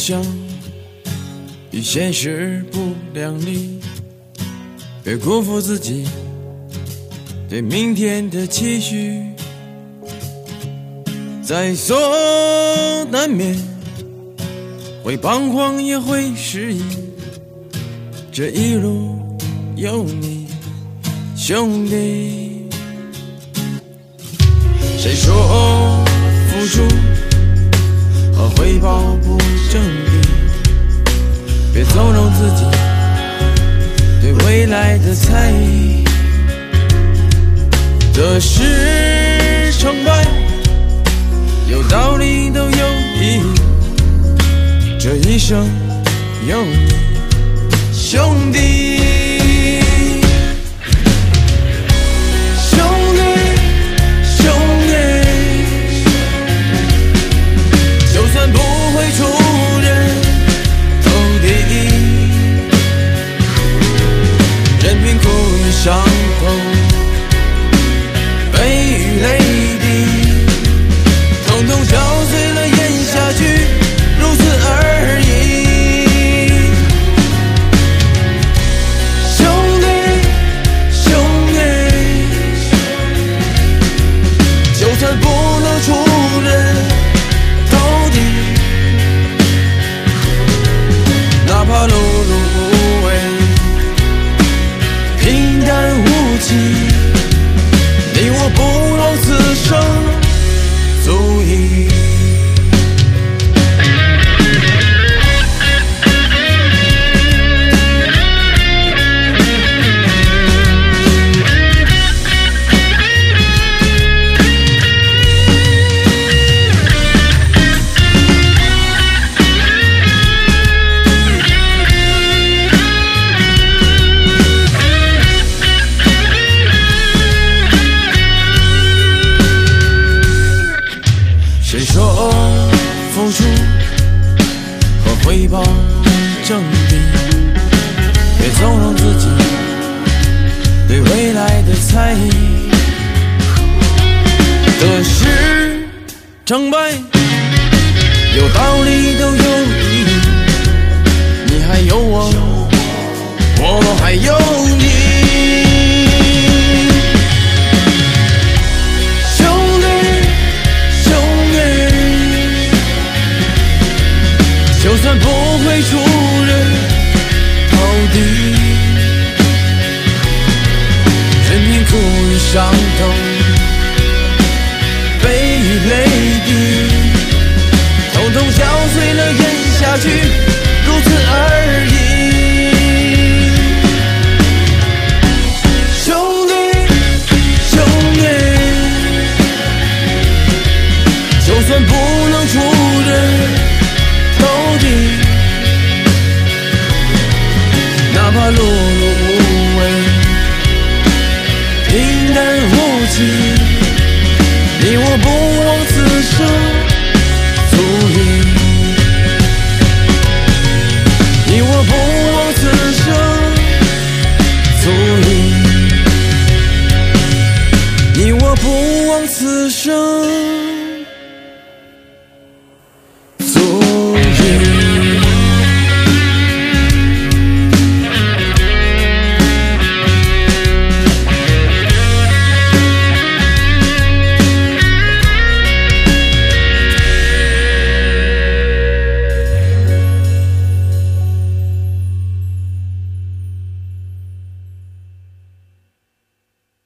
想与现实不两立，别辜负自己对明天的期许，在所难免，会彷徨也会失意，这一路有你兄弟。谁说付出和回报不正比，别纵容自己对未来的猜疑，得失成败有道理都有意义，这一生有你兄弟。伤痛悲与泪滴，统统嚼碎了咽下去，如此而已。兄弟兄弟，就算不能出人头地，哪怕碌碌无为你我不枉此生足矣。谁说付出和回报正比，别纵容自己对未来的猜疑，得失成败有道理都有意义，你还有我，我还有你。就算不会出人头地，任凭苦与伤痛悲与泪滴，统统嚼碎了咽下去，如此而已。兄弟兄弟，就算不能出人哪怕碌碌无为平淡无奇，你我不枉此生足矣，你我不枉此生足矣，你我不枉此生